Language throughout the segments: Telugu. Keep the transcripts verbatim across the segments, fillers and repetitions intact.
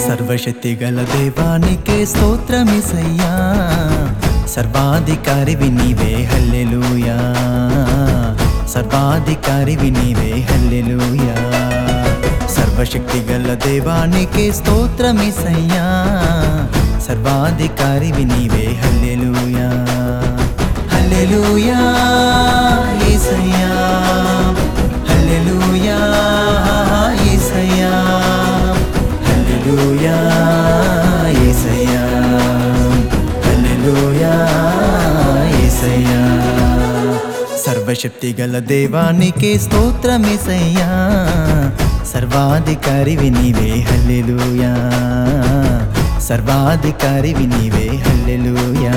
సర్వశక్తిగల దేవానికే స్తోత్రమిసయ్యా, సర్వాధికారివి నీవే హల్లెలూయా, సర్వాధికారివి నీవే హల్లెలూయా. సర్వశక్తిగల దేవానికే స్తోత్రమిసయ్యా, సర్వాధికారివి నీవే హల్లెలూయా, హల్లెలూయా యేసయ్యా, హల్లెలూయా యేసయ్యా, హల్లెలూయా యేసయ్యా, హల్లెలూయా యేసయ్యా. సర్వశక్తిగల దేవానికే స్తోత్రమిసయ్యా, సర్వాధికారివి నీవే హల్లెలూయా, సర్వాధికారివి నీవే హల్లెలూయా.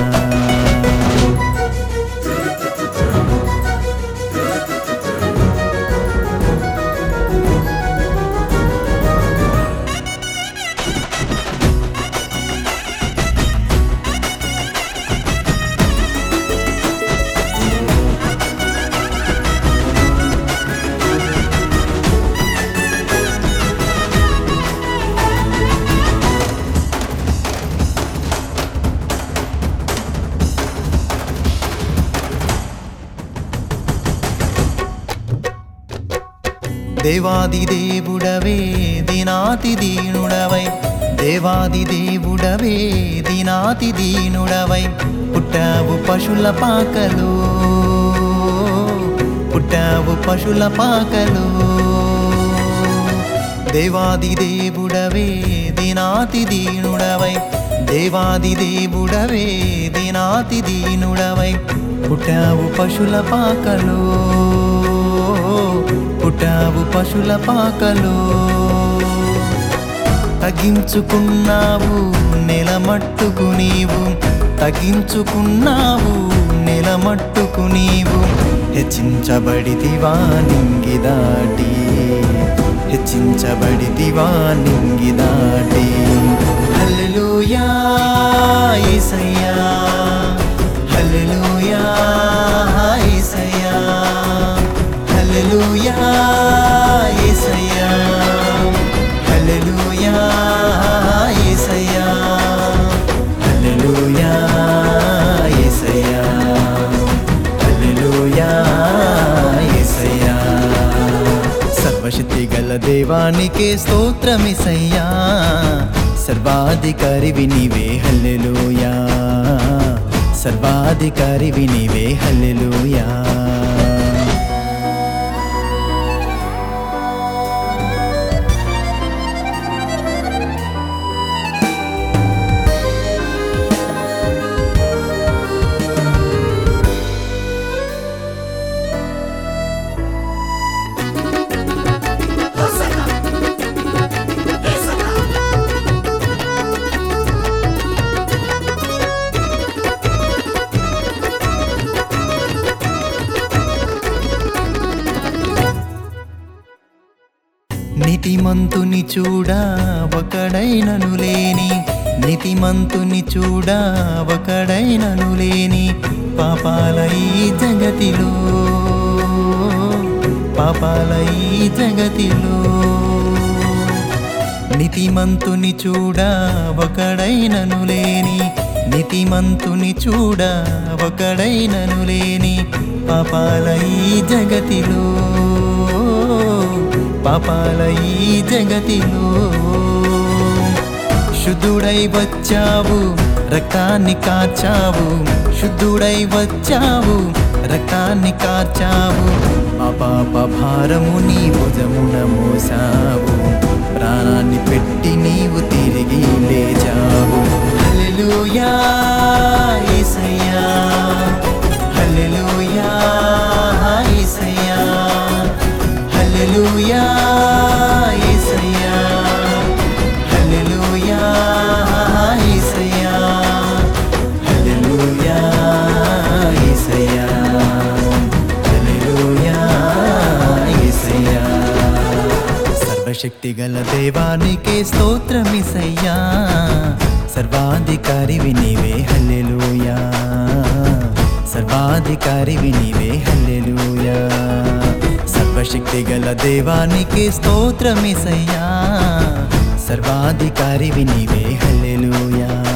దేవాది దేవుడవే దినాతి దీనుడవై, దేవాది దేవుడవే దినాతి దీనుడవై, పుట్టావు పశుల పాకలో, పుట్టావు పశుల పాకలో. దేవాది దేవుడవే దినాతి దీనుడవై, దేవాది దేవుడవే దినాతి దీనుడవై, పుట్టావు పశుల పాకలో, పుట్టావు పశుల పాకలో. తగ్గించుకున్నావు నెలమట్టుకు నీవు, తగ్గించుకున్నావు నెలమట్టుకు నీవు, హెచ్చించబడితివా నింగి దాటి, హెచ్చించబడితివా నింగి దాటి. హల్లెలూయా యేసయ్యా, హల్లెలూయా యేసయ్యా, హల్లెలూయా యేసయ్యా, హల్లెలూయా యేసయ్యా, హల్లెలూయా యేసయ్యా, హల్లెలూయా యేసయ్యా. సర్వశక్తిగల దేవానికే స్తోత్రమిసయ్యా, సర్వాధికారివి నీవే హల్లెలూయా, సర్వాధికారివి నీవే హల్లెలూయా. నీతిమంతుని చూడా ఒకడైనను లేని, నీతిమంతుని చూడా ఒకడైనను లేని, పాపాల ఈ జగతిలో, పాపాల ఈ జగతిలో. నీతిమంతుని చూడా ఒకడైనను లేని, నీతిమంతుని చూడా ఒకడైనను లేని, పాపాల ఈ జగతిలో, పాపాల ఈ జగతిలో. శుద్ధుడై వచ్చావు రక్తాన్ని కార్చావు, శుద్ధుడై వచ్చావు రక్తాన్ని కార్చావు, మా పాప భారము నీ భుజమున మోసావు, ప్రాణాన్ని పెట్టి నీవు తిరిగి లేచావు. హల్లెలూయా యేసయ్యా, హల్లెలూయా యేసయ్యా, హల్లెలూయా యేసయ్యా, హల్లెలూయా యేసయ్యా, హల్లెలూయా యేసయ్యా, హల్లెలూయా యేసయ్యా. సర్వశక్తిగల దేవానికే స్తోత్రమిసయ్యా, సర్వాధికారివి నీవే హల్లెలూయా, సర్వాధికారివి నీవే హల్లెలూయా. సర్వశక్తిగల దేవానికే స్తోత్రమిసయ్యా, సర్వాధికారివి నీవే హల్లెలూయా.